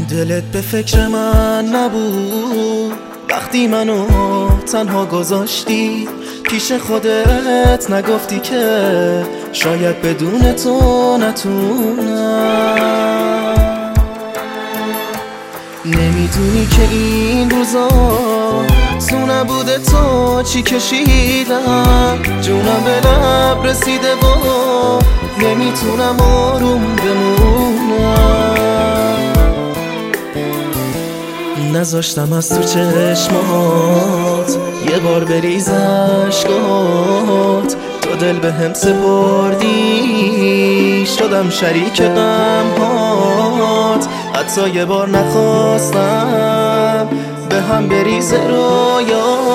دلت به فکر من نبود وقتی منو تنها گذاشتی، پیش خودت نگفتی که شاید بدون تو نتونم. نمیدونی که این روزا تو نبوده تو چی کشیدم، جونم به لب رسیده و نمیتونم آروم بمونم. نذاشتم از تو چشمات یه بار بریز اشکات، تو دل به هم سپردی شدم شریک غمهات. حتی یه بار نخواستم به هم بریز رویات،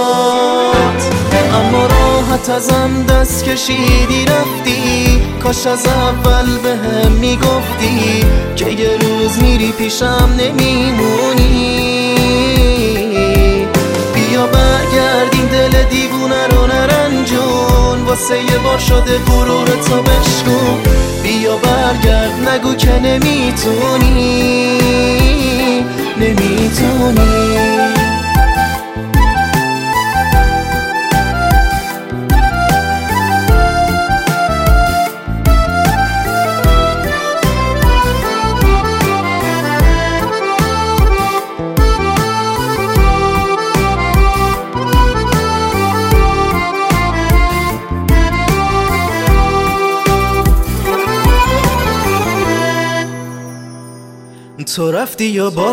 اما راحت ازم دست کشیدی رفتی. کاش از اول به هم میگفتی که یه روز میری پیشم نمیمونی. بیا برگردیم دل دیوونه رو نرنجون، واسه یه بار شده غرورتو بشکن. بیا برگرد نگو که نمیتونی. تو رفتی یا با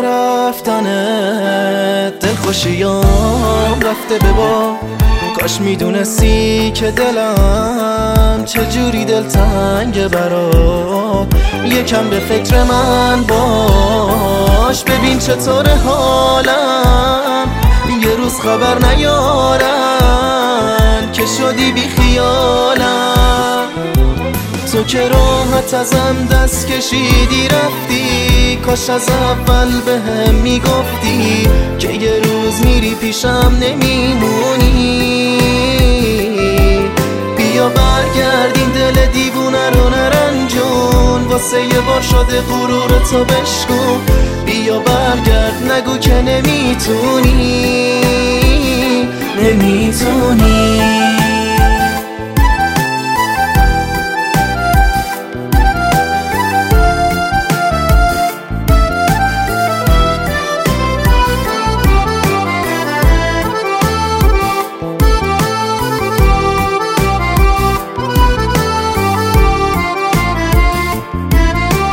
رفتنت دل خوشیام رفته به با. کاش میدونستی که دلم چجوری دلتنگه برات. یکم به فکر من باش، ببین چطور حالم. یه روز خبر نیارن که شدی بی خیالم. تو که راحت ازم دست کشیدی رفتی، کاش از اول به هم میگفتی که یه روز میری پیشم نمیمونی. بیا برگردیم دل دیوونه رو نرنجون، واسه یه بار شده غرورتو بشکن. بیا برگرد نگو که نمیتونی.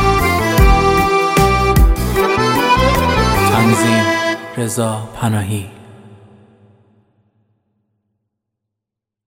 رضا پناهی.